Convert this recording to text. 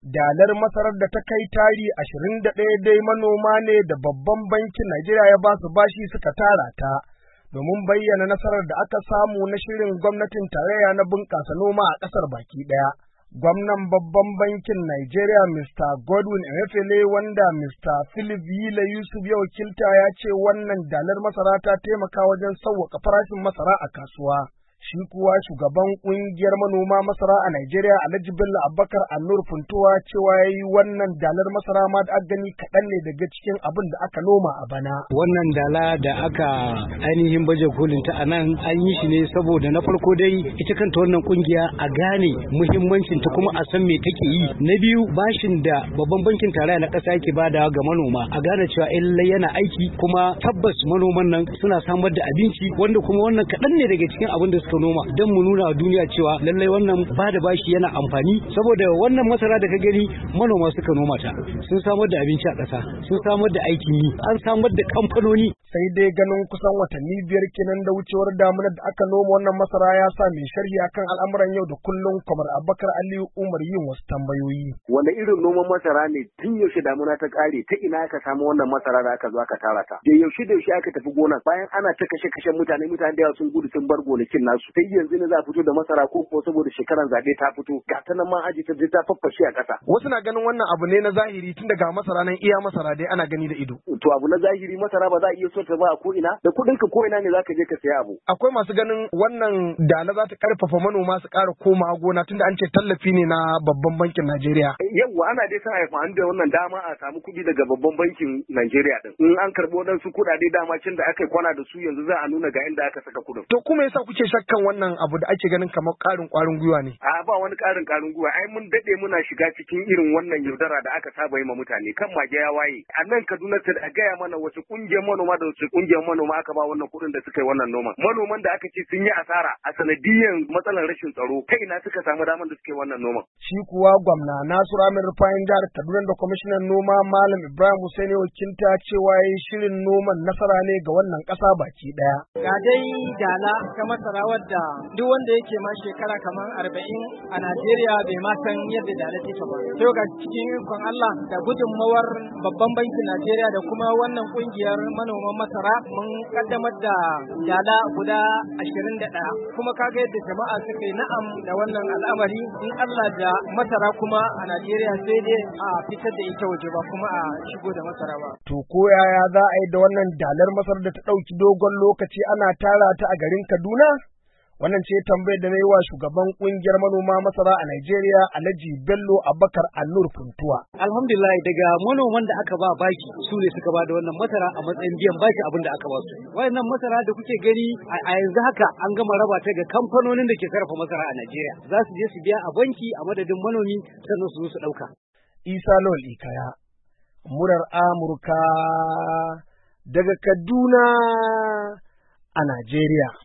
Dalar masarar da ta kai tari 21 dai manoma ne da babban bankin Najeriya ya ba su bashi suka tara ta, domin bayyana nasarar da aka samu na shirin gwamnatin tarayya na bunƙasa noma a ƙasar baki ɗaya. Gwamnan babban bankin Najeriya Mr. Godwin Emefiele wanda Mr. Philip Yile Yusuf ya wakilta ya ce wannan dalar masara ta taimaka wajen sauwaƙa farashin masara a kasuwa. Shi kuwa shugaban ƙungiyar manoma masara a Najeriya Alhaji Bello Abubakar Annur Funtuwa cewa ya yi wannan dalar masara ma da gani kaɗan ne daga cikin abin da aka noma a bana. Wannan dala da aka ainihin baje kolin ta anan an yi shi ne saboda na farko dai ita kanta wannan ƙungiya a gane muhimmancin ta kuma a san me take yi. Na biyu bashin da babban bankin tarayya na ƙasa yake badawa ga manoma a gane cewa lallai yana aiki kuma tabbas manoman nan suna samar da abinci wanda kuma wannan kaɗan ne daga cikin abin da suka noma don mu nuna wa duniya cewa lallai wannan ba da bashi yana amfani saboda wannan masara da ka gani manoma suka noma ta sun samar da abinci a ƙasa sun samar da aikin yi an samar da kamfanoni. Sai dai ganin kusan watanni 5 kenan da wucewar damunar da aka noma wannan masara ya sa mai sharhi akan al'amuran yau da kullum kamar Abubakar Aliyu Umar yin wasu tambayoyi. Wanda irin noman masara ne tun yaushe damuna ta kare ta ina aka samu wannan masara da aka zo aka tara ta da yaushe aka tafi gona bayan ana ta kashe mutane da yawa sun gudu sun bar gonakin nasu sai yanzu ne za a fito da masara ko saboda shekaran zaɓe ta fito ga ta nan ma aji ta faffashe a ƙasa. Wasu na ganin wannan abu ne na zahiri tun daga masara nan iya masara dai ana gani da ido. To abu na zahiri masara ba za a iya so ta ba a ko ina da kuɗin ka ko ina ne za ka je ka saya abu. Akwai masu ganin wannan dala za ta karfafa manoma su ƙara koma gona tunda an ce tallafi ne na babban bankin Najeriya. Yawwa ana dai sa amfani da wannan dama a samu kuɗi daga babban bankin Najeriya din. In an karɓi waɗansu kuɗaɗe dama cin da aka kwana da su yanzu za a nuna ga inda aka saka kuɗin. To kuma yasa kuke shakkan wannan abu da ake ganin kamar ƙwarin gwiwa ne? A ba wani ƙwarin gwiwa ai mun daɗe muna shiga cikin irin wannan yaudara da aka saba yi ma mutane kan mage ya waye. A nan Kaduna ta da gaya mana wace ƙungiyar manoma da wace ƙungiyar manoma aka ba wannan kuɗin da suka yi wannan noman. Manoman da aka ce sun yi asara a sanadiyyar matsalar rashin tsaro kai ina suka samu damar da suke wannan noman. Shi kuwa gwamna Nasiru Amir Rufayin jihar Kaduna da kwamishinan noma Malam Ibrahim Hussaini wakilta cewa yayi shirin noman nasara ne ga wannan ƙasa baki ɗaya. Ga dai dala ta masara wadda duk wanda yake ma shekara kamar 40 a Najeriya bai ma san yadda dala take ba. Sai ga cikin ikon Allah da gudunmawar babban bankin Najeriya da kuma wannan kungiyar manoman masara mun kaddamar da dala guda 21 kuma kaga yadda jama'a suka yi na'am da wannan al'amari in Allah da masara kuma a Najeriya sai dai a fitar da ita waje ba kuma a shigo da masara ba. To ko yaya za a yi da wannan dalar masar da ta ɗauki dogon lokaci ana tara ta a garin Kaduna? Wannan ce tambayar da na yi wa shugaban ƙungiyar manoma masara a Najeriya Alhaji Bello Abubakar Annur Funtuwa. Alhamdulillah daga manoman da aka ba baki su ne suka ba da wannan masara a matsayin biyan baki abin da aka ba su. Wannan masara da kuke gani a yanzu haka an gama raba ta ga kamfanonin da ke sarrafa masara a Najeriya. Za su je su biya a banki a madadin manomi sannan su zo su ɗauka. Isa Lawal Ikaya, murar Amurka daga Kaduna a Najeriya.